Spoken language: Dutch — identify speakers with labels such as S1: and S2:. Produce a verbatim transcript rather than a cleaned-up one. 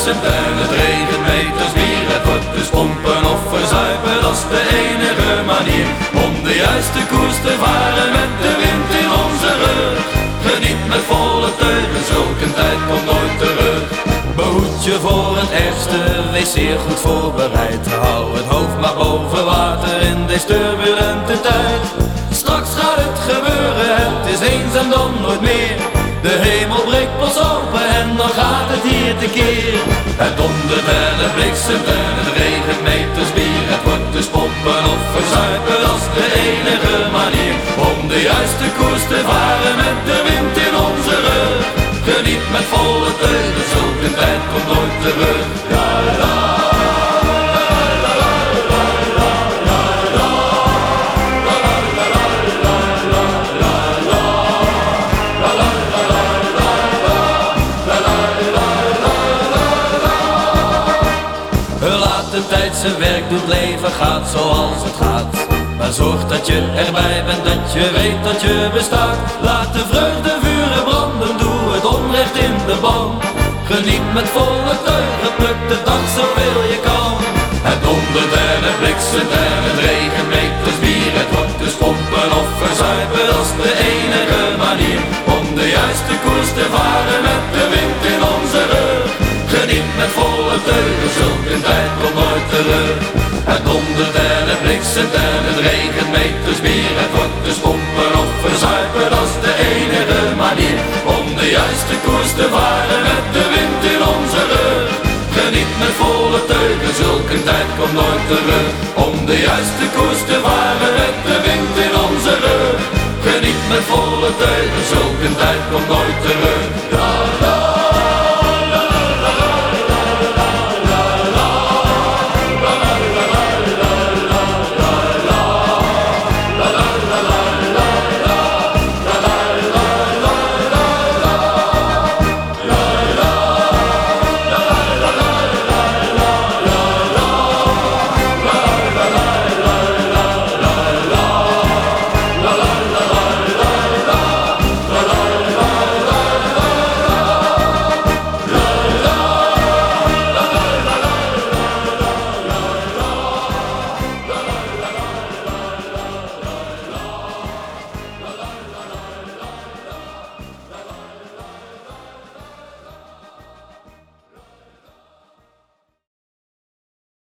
S1: bliksemt en het regent meters bier. Het wordt dus pompen of verzuipen, dat is de enige manier om de juiste koers te varen met de wind in onze rug. Geniet met volle teugen, zulke tijd komt nooit terug. Behoed je voor het ergste, wees zeer goed voorbereid. Hou het hoofd maar boven water in deze turbulente tijd. Straks gaat het gebeuren, het is eens en dan nooit meer. De hemel breekt pas open en dan gaat het hier tekeer. Het dondert en het bliksemt en het regent meters bier. Het wordt dus pompen of verzuipen, dat is de enige manier om de juiste koers te varen met de wind in onze rug. Geniet met volle teugen, zulke tijd komt nooit terug. La, la. Laat de tijd zijn werk doet, leven gaat zoals het gaat. Maar zorg dat je erbij bent, dat je weet dat je bestaat. Laat de vreugde vuren branden, doe het onrecht in de ban. Geniet met volle teugen, pluk de dag zoveel je kan. Het dondert en het bliksemt en het regent meters bier. Het wordt dus pompen of verzuipen, dat is de enige manier om de juiste koers te varen met de wind in onze rug. Geniet met volle teugen, zulke tijd komt nooit terug. Het dondert en het bliksemt en het regent meters bier. Het wordt dus pompen of verzuipen, dat is de enige manier om de juiste koers te varen met de wind in onze rug. Geniet met volle teugen, zulke tijd komt nooit terug. Om de juiste koers te varen met de wind in onze rug. Geniet met volle teugen, zulke tijd komt nooit terug.